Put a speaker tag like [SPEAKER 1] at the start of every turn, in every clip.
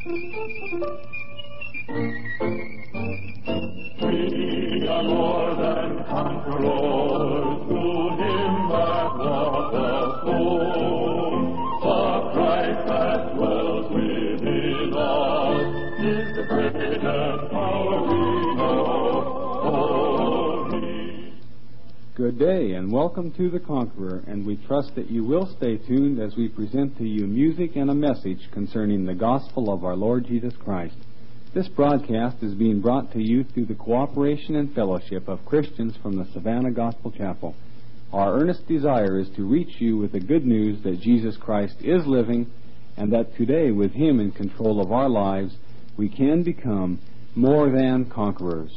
[SPEAKER 1] We are more than conquerors through him that loved us so. For Christ that dwells within us is the greatest power we know.
[SPEAKER 2] Good day, and welcome to The Conqueror, and we trust that you will stay tuned as we present to you music and a message concerning the gospel of our Lord Jesus Christ. This broadcast is being brought to you through the cooperation and fellowship of Christians from the Savannah Gospel Chapel. Our earnest desire is to reach you with the good news that Jesus Christ is living, and that today, with Him in control of our lives, we can become more than conquerors.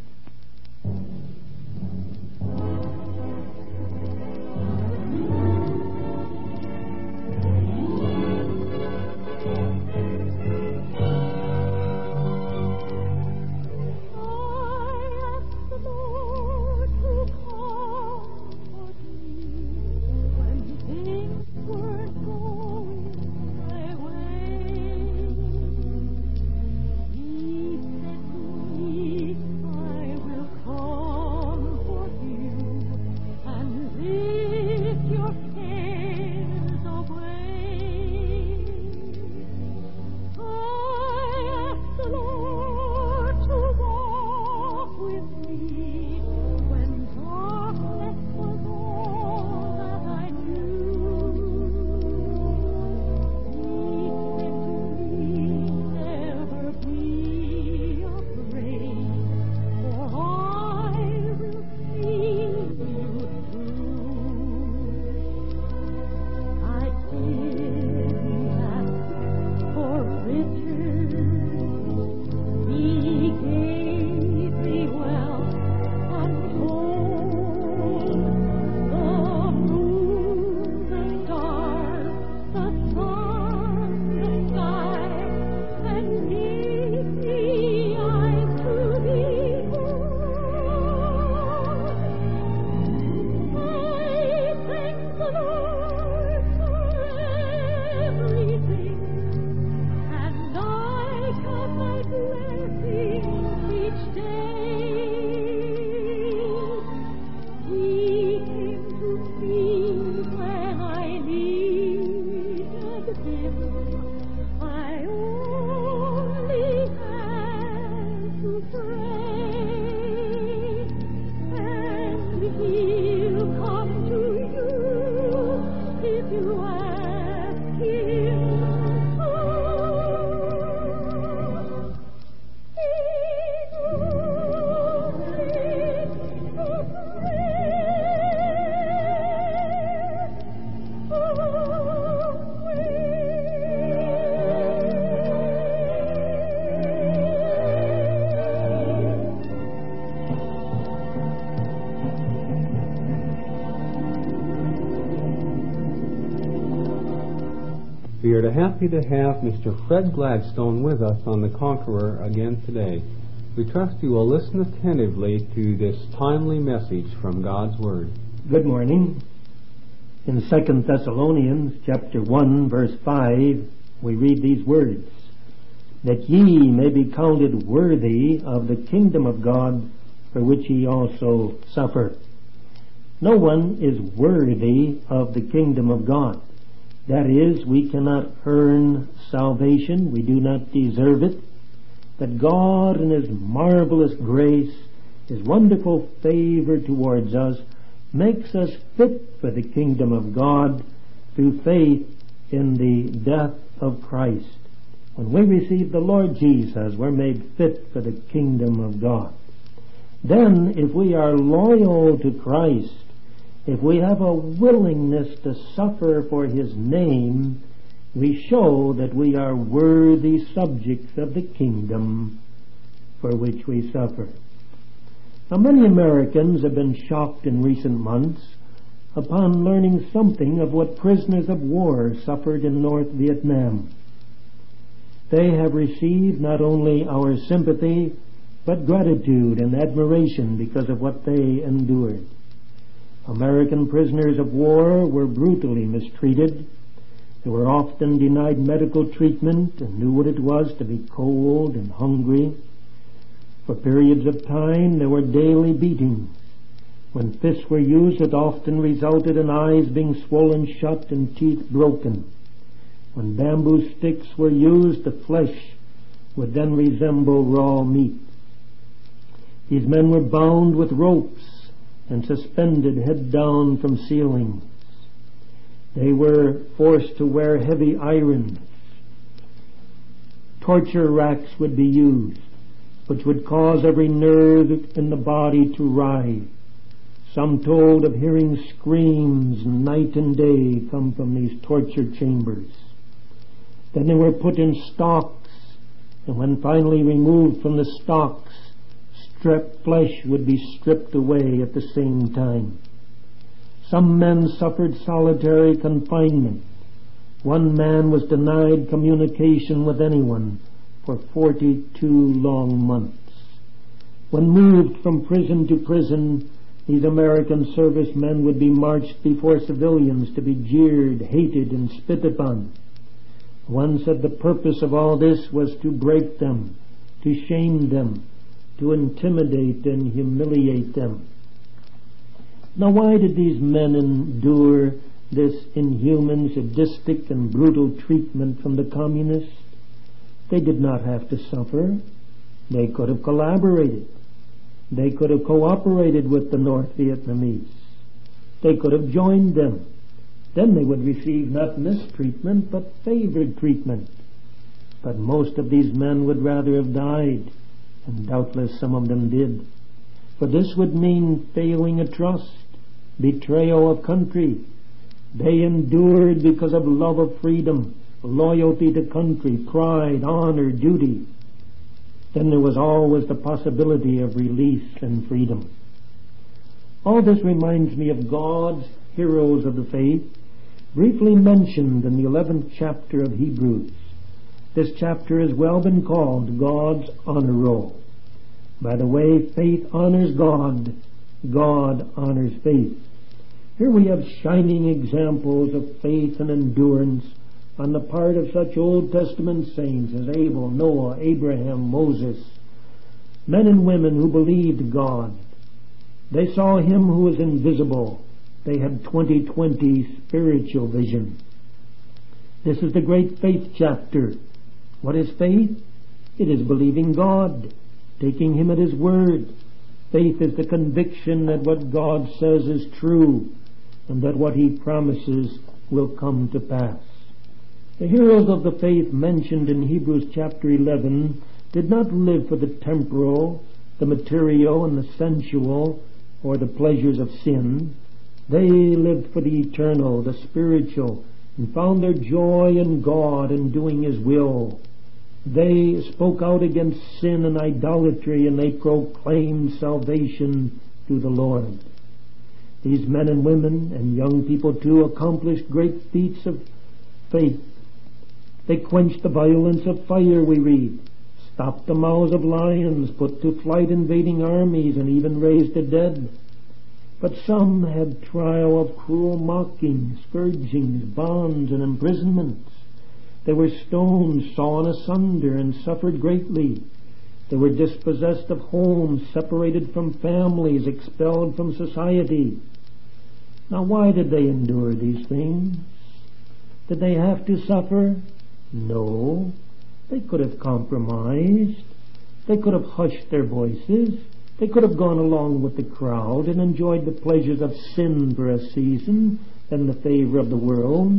[SPEAKER 2] We are happy to have Mr. Fred Gladstone with us on The Conqueror again today. We trust you will listen attentively to this timely message from God's Word.
[SPEAKER 3] Good morning. In 2 Thessalonians chapter 1, verse 5, we read these words, that ye may be counted worthy of the kingdom of God, for which ye also suffer. No one is worthy of the kingdom of God. That is, we cannot earn salvation. We do not deserve it. But God, in His marvelous grace, His wonderful favor towards us, makes us fit for the kingdom of God through faith in the death of Christ. When we receive the Lord Jesus, we're made fit for the kingdom of God. Then, if we are loyal to Christ, if we have a willingness to suffer for His name, we show that we are worthy subjects of the kingdom for which we suffer. Now, many Americans have been shocked in recent months upon learning something of what prisoners of war suffered in North Vietnam. They have received not only our sympathy, but gratitude and admiration because of what they endured. American prisoners of war were brutally mistreated. They were often denied medical treatment and knew what it was to be cold and hungry. For periods of time there were daily beatings. When fists were used, it often resulted in eyes being swollen shut and teeth broken. When bamboo sticks were used, the flesh would then resemble raw meat. These men were bound with ropes and suspended head down from ceilings. They were forced to wear heavy irons. Torture racks would be used, which would cause every nerve in the body to writhe. Some told of hearing screams night and day come from these torture chambers. Then they were put in stocks, and when finally removed from the stocks, flesh would be stripped away at the same time. Some men suffered solitary confinement. One man was denied communication with anyone for 42 long months. When moved from prison to prison, these American servicemen would be marched before civilians to be jeered, hated, and spit upon. One said the purpose of all this was to break them, to shame them, to intimidate and humiliate them. Now, why did these men endure this inhuman, sadistic, and brutal treatment from the communists? They did not have to suffer. They could have collaborated. They could have cooperated with the North Vietnamese. They could have joined them. Then they would receive not mistreatment, but favored treatment. But most of these men would rather have died, and doubtless some of them did. For this would mean failing a trust, betrayal of country. They endured because of love of freedom, loyalty to country, pride, honor, duty. Then there was always the possibility of release and freedom. All this reminds me of God's heroes of the faith, briefly mentioned in the 11th chapter of Hebrews. This chapter has well been called God's honor roll. By the way, faith honors God, God honors faith. Here we have shining examples of faith and endurance on the part of such Old Testament saints as Abel, Noah, Abraham, Moses, men and women who believed God. They saw Him who was invisible. They had 20/20 spiritual vision. This is the great faith chapter. What is faith? It is believing God, taking Him at His word. Faith is the conviction that what God says is true and that what He promises will come to pass. The heroes of the faith mentioned in Hebrews chapter 11 did not live for the temporal, the material, and the sensual, or the pleasures of sin. They lived for the eternal, the spiritual, and found their joy in God and doing His will. They spoke out against sin and idolatry, and they proclaimed salvation through the Lord. These men and women, and young people too, accomplished great feats of faith. They quenched the violence of fire, we read, stopped the mouths of lions, put to flight invading armies, and even raised the dead. But some had trial of cruel mocking, scourgings, bonds, and imprisonments. They were stoned, sawn asunder, and suffered greatly. They were dispossessed of homes, separated from families, expelled from society. Now, why did they endure these things? Did they have to suffer? No. They could have compromised. They could have hushed their voices. They could have gone along with the crowd and enjoyed the pleasures of sin for a season and the favor of the world.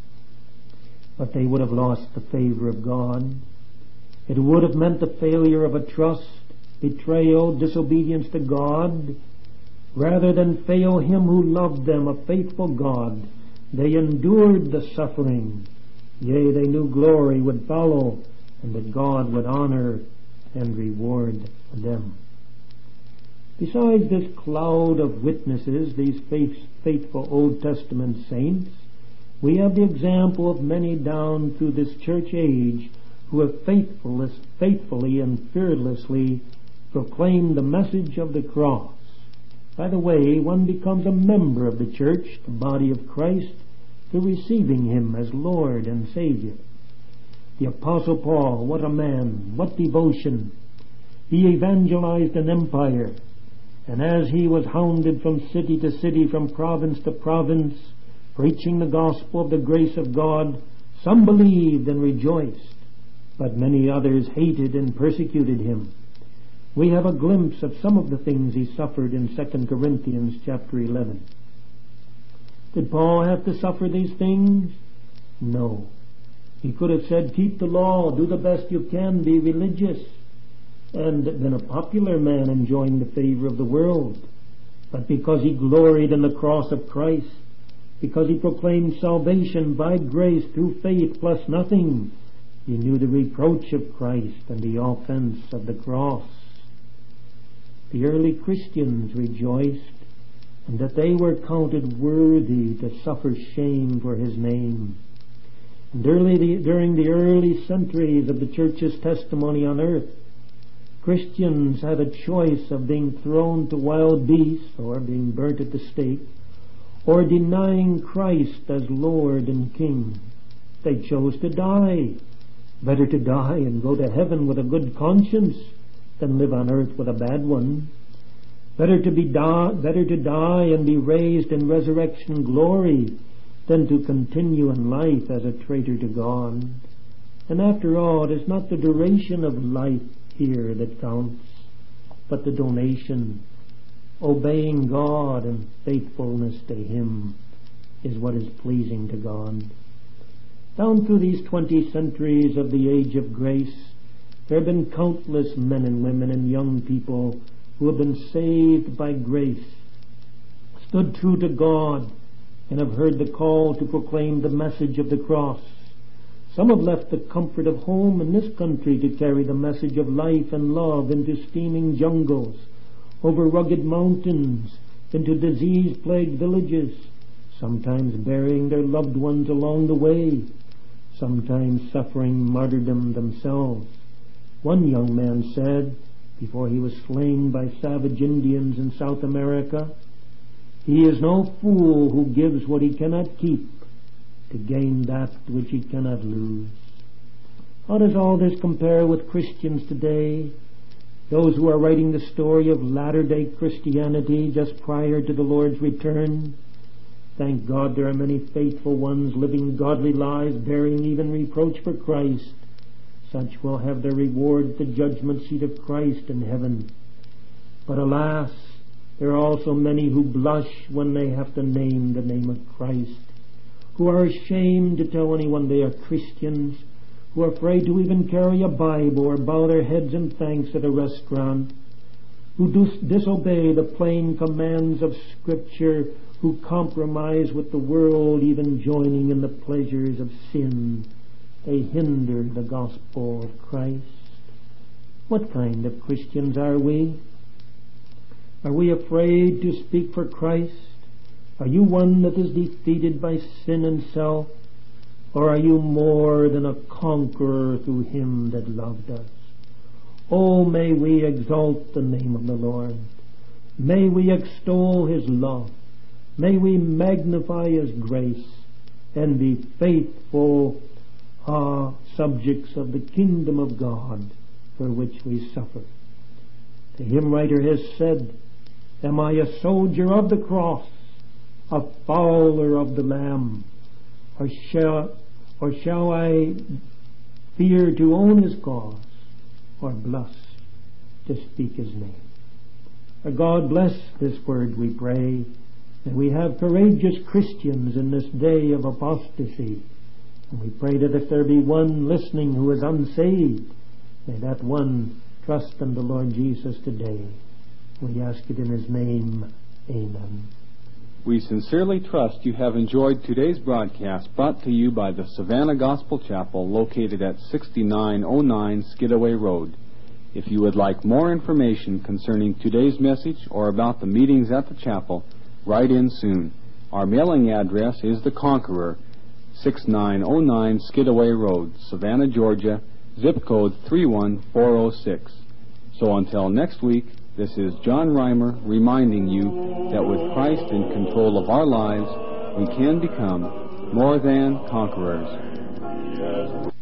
[SPEAKER 3] But they would have lost the favor of God. It would have meant the failure of a trust, betrayal, disobedience to God. Rather than fail Him who loved them, a faithful God, they endured the suffering. Yea, they knew glory would follow, and that God would honor and reward them. Besides this cloud of witnesses, these faithful Old Testament saints, we have the example of many down through this church age who have faithfully and fearlessly proclaimed the message of the cross. By the way, one becomes a member of the church, the body of Christ, to receiving Him as Lord and Savior. The Apostle Paul, what a man, what devotion. He evangelized an empire, and as he was hounded from city to city, from province to province, preaching the gospel of the grace of God, some believed and rejoiced, but many others hated and persecuted him. We have a glimpse of some of the things he suffered in 2 Corinthians chapter 11. Did Paul have to suffer these things? No. He could have said, keep the law, do the best you can, be religious, and been a popular man enjoying the favor of the world. But because he gloried in the cross of Christ, because he proclaimed salvation by grace through faith plus nothing, he knew the reproach of Christ and the offense of the cross. The early Christians rejoiced and that they were counted worthy to suffer shame for His name. And during the early centuries of the Church's testimony on earth, Christians had a choice of being thrown to wild beasts or being burnt at the stake, or denying Christ as Lord and King. They chose to die. Better to die and go to heaven with a good conscience than live on earth with a bad one. Better to die and be raised in resurrection glory than to continue in life as a traitor to God. And after all, it is not the duration of life here that counts, but the donation. Obeying God and faithfulness to Him is what is pleasing to God. Down through these 20 centuries of the age of grace, there have been countless men and women and young people who have been saved by grace, stood true to God, and have heard the call to proclaim the message of the cross. Some have left the comfort of home in this country to carry the message of life and love into steaming jungles, over rugged mountains, into disease-plagued villages, sometimes burying their loved ones along the way, sometimes suffering martyrdom themselves. One young man said, before he was slain by savage Indians in South America, "He is no fool who gives what he cannot keep to gain that which he cannot lose." How does all this compare with Christians today? Those who are writing the story of latter-day Christianity just prior to the Lord's return. Thank God there are many faithful ones living godly lives, bearing even reproach for Christ. Such will have their reward at the judgment seat of Christ in heaven. But alas, there are also many who blush when they have to name the name of Christ, who are ashamed to tell anyone they are Christians, who are afraid to even carry a Bible or bow their heads in thanks at a restaurant, who disobey the plain commands of Scripture, who compromise with the world, even joining in the pleasures of sin. They hinder the gospel of Christ. What kind of Christians are we? Are we afraid to speak for Christ? Are you one that is defeated by sin and self? Or are you more than a conqueror through Him that loved us? Oh, may we exalt the name of the Lord. May we extol His love. May we magnify His grace and be faithful subjects of the kingdom of God for which we suffer. The hymn writer has said, "Am I a soldier of the cross, a follower of the Lamb, or shall I fear to own His cause, or blush to speak His name?" For God bless this word, we pray, that we have courageous Christians in this day of apostasy. And we pray that if there be one listening who is unsaved, may that one trust in the Lord Jesus today. We ask it in His name. Amen.
[SPEAKER 2] We sincerely trust you have enjoyed today's broadcast, brought to you by the Savannah Gospel Chapel, located at 6909 Skidaway Road. If you would like more information concerning today's message or about the meetings at the chapel, write in soon. Our mailing address is The Conqueror, 6909 Skidaway Road, Savannah, Georgia, zip code 31406. So until next week, this is John Reimer reminding you that with Christ in control of our lives, we can become more than conquerors.
[SPEAKER 1] Yes.